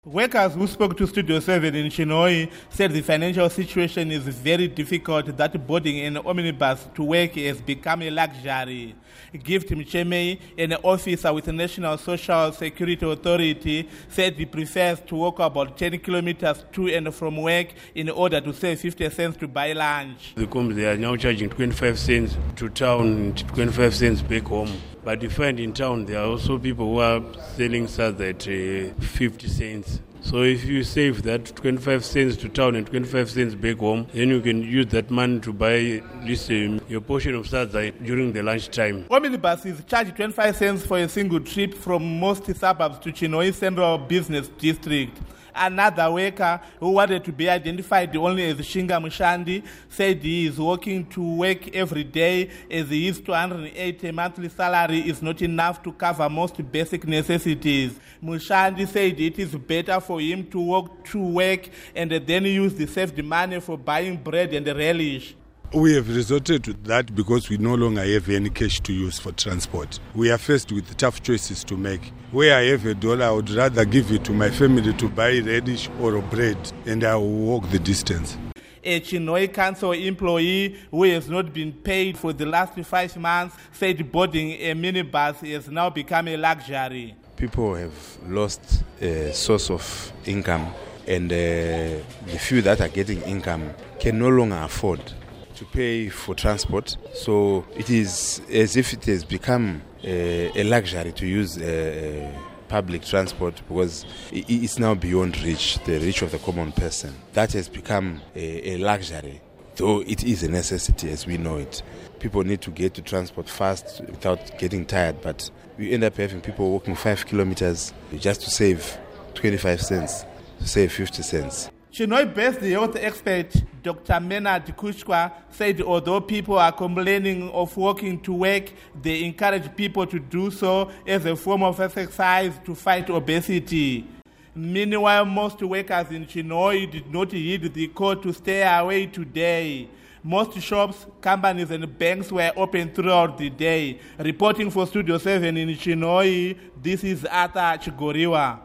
Workers who spoke to Studio 7 in Chinhoyi said the financial situation is very difficult, that boarding an omnibus to work has become a luxury. Gift Mchemei, an officer with the National Social Security Authority, said he prefers to walk about 10 kilometers to and from work in order to save 50 cents to buy lunch. They are now charging 25 cents to town, 25 cents back home. But you find in town there are also people who are selling such at 50 cents. So if you save that 25 cents to town and 25 cents back home, then you can use that money to buy at least your portion of sadza during the lunchtime. Omnibuses charge 25 cents for a single trip from most suburbs to Chinhoyi Central Business District. Another worker who wanted to be identified only as Shinga Mushandi said he is working to work every day as his 280 monthly salary is not enough to cover most basic necessities. Mushandi said it is better for him to walk to work and then use the saved money for buying bread and relish. We have resorted to that because we no longer have any cash to use for transport. We are faced with tough choices to make. Where I have $1, I would rather give it to my family to buy radish or bread, and I will walk the distance. A Chinhoyi Council employee who has not been paid for the last 5 months said boarding a minibus has now become a luxury. People have lost a source of income, and the few that are getting income can no longer afford to pay for transport. So it is as if it has become a luxury to use public transport because it's now beyond the reach of the common person. That has become a luxury, though it is a necessity as we know it. People need to get to transport fast without getting tired, but we end up having people walking 5 kilometers just to save 25 cents, to save 50 cents. Chinhoyi-based health expert Dr. Menard Kushwa said although people are complaining of walking to work, they encourage people to do so as a form of exercise to fight obesity. Meanwhile, most workers in Chinhoyi did not heed the call to stay away today. Most shops, companies and banks were open throughout the day. Reporting for Studio 7 in Chinhoyi, this is Arthur Chigoriwa.